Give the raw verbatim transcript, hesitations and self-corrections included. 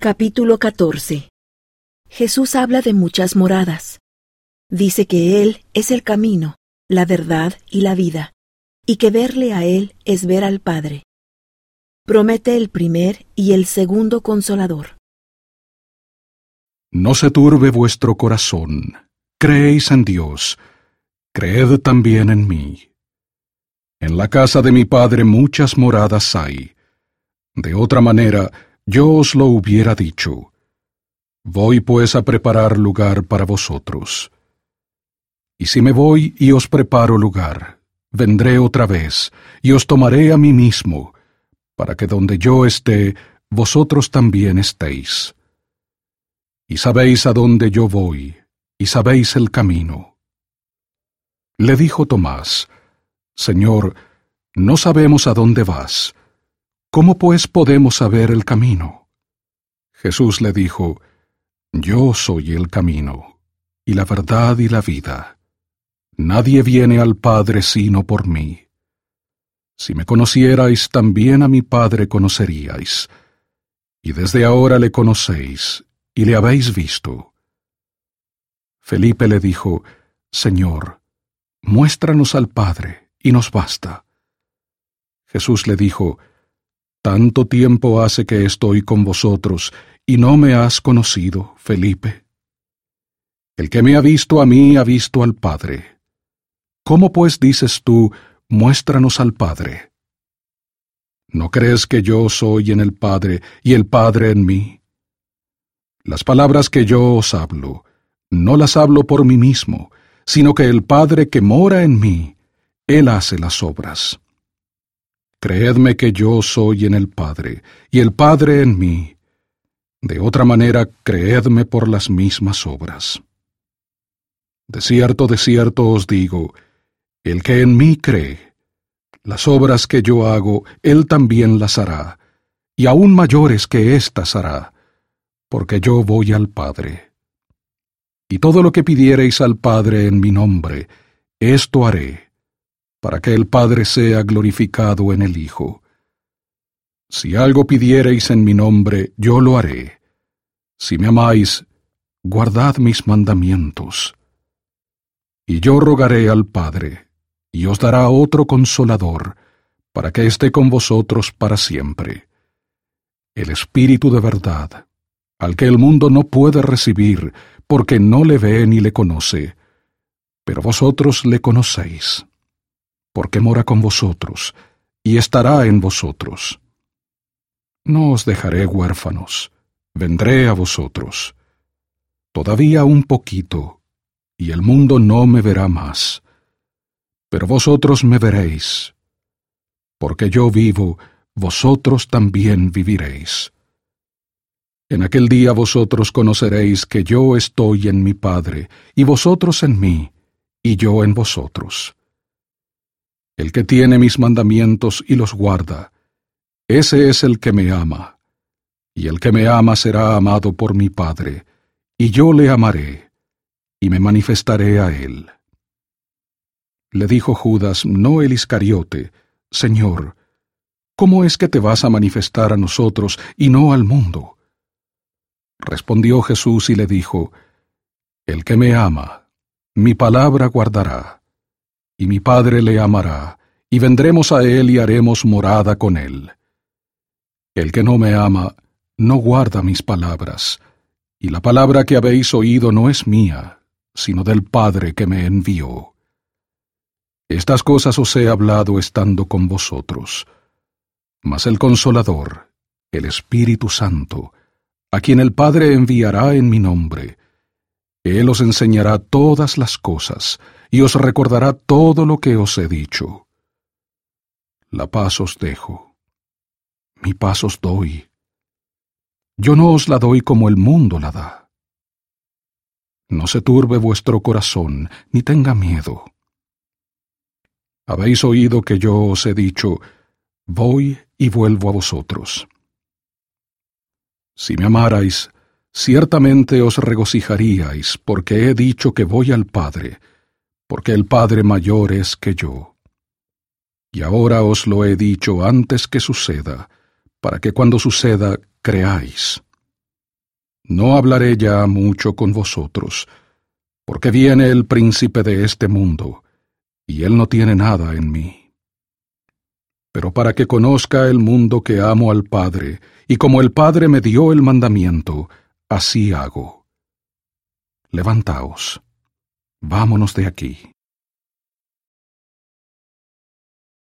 Capítulo catorce. Jesús habla de muchas moradas. Dice que Él es el camino, la verdad y la vida, y que verle a Él es ver al Padre. Promete el primer y el segundo Consolador. No se turbe vuestro corazón. Creéis en Dios, creed también en mí. En la casa de mi Padre muchas moradas hay. De otra manera, yo os lo hubiera dicho. Voy pues a preparar lugar para vosotros. Y si me voy y os preparo lugar, vendré otra vez, y os tomaré a mí mismo, para que donde yo esté, vosotros también estéis. Y sabéis a dónde yo voy, y sabéis el camino. Le dijo Tomás: Señor, no sabemos a dónde vas. ¿Cómo pues podemos saber el camino? Jesús le dijo: Yo soy el camino, y la verdad y la vida. Nadie viene al Padre sino por mí. Si me conocierais, también a mi Padre conoceríais. Y desde ahora le conocéis, y le habéis visto. Felipe le dijo: Señor, muéstranos al Padre, y nos basta. Jesús le dijo: ¿Tanto tiempo hace que estoy con vosotros, y no me has conocido, Felipe? El que me ha visto a mí ha visto al Padre. ¿Cómo pues dices tú, muéstranos al Padre? ¿No crees que yo soy en el Padre, y el Padre en mí? Las palabras que yo os hablo, no las hablo por mí mismo, sino que el Padre que mora en mí, Él hace las obras. Creedme que yo soy en el Padre, y el Padre en mí. De otra manera, creedme por las mismas obras. De cierto, de cierto os digo, el que en mí cree, las obras que yo hago, él también las hará, y aún mayores que éstas hará, porque yo voy al Padre. Y todo lo que pidiereis al Padre en mi nombre, esto haré, para que el Padre sea glorificado en el Hijo. Si algo pidiereis en mi nombre, yo lo haré. Si me amáis, guardad mis mandamientos. Y yo rogaré al Padre, y os dará otro Consolador, para que esté con vosotros para siempre. El Espíritu de verdad, al que el mundo no puede recibir, porque no le ve ni le conoce, pero vosotros le conocéis, porque mora con vosotros, y estará en vosotros. No os dejaré huérfanos, vendré a vosotros. Todavía un poquito, y el mundo no me verá más. Pero vosotros me veréis. Porque yo vivo, vosotros también viviréis. En aquel día vosotros conoceréis que yo estoy en mi Padre, y vosotros en mí, y yo en vosotros. El que tiene mis mandamientos y los guarda, ese es el que me ama. Y el que me ama será amado por mi Padre, y yo le amaré, y me manifestaré a él. Le dijo Judas, no el Iscariote: Señor, ¿cómo es que te vas a manifestar a nosotros y no al mundo? Respondió Jesús y le dijo: El que me ama, mi palabra guardará, y mi Padre le amará, y vendremos a él y haremos morada con él. El que no me ama, no guarda mis palabras, y la palabra que habéis oído no es mía, sino del Padre que me envió. Estas cosas os he hablado estando con vosotros. Mas el Consolador, el Espíritu Santo, a quien el Padre enviará en mi nombre, Él os enseñará todas las cosas, y os recordará todo lo que os he dicho. La paz os dejo, mi paz os doy. Yo no os la doy como el mundo la da. No se turbe vuestro corazón, ni tenga miedo. Habéis oído que yo os he dicho, voy y vuelvo a vosotros. Si me amarais, ciertamente os regocijaríais, porque he dicho que voy al Padre, porque el Padre mayor es que yo. Y ahora os lo he dicho antes que suceda, para que cuando suceda creáis. No hablaré ya mucho con vosotros, porque viene el príncipe de este mundo, y él no tiene nada en mí. Pero para que conozca el mundo que amo al Padre, y como el Padre me dio el mandamiento, así hago. Levantaos, vámonos de aquí.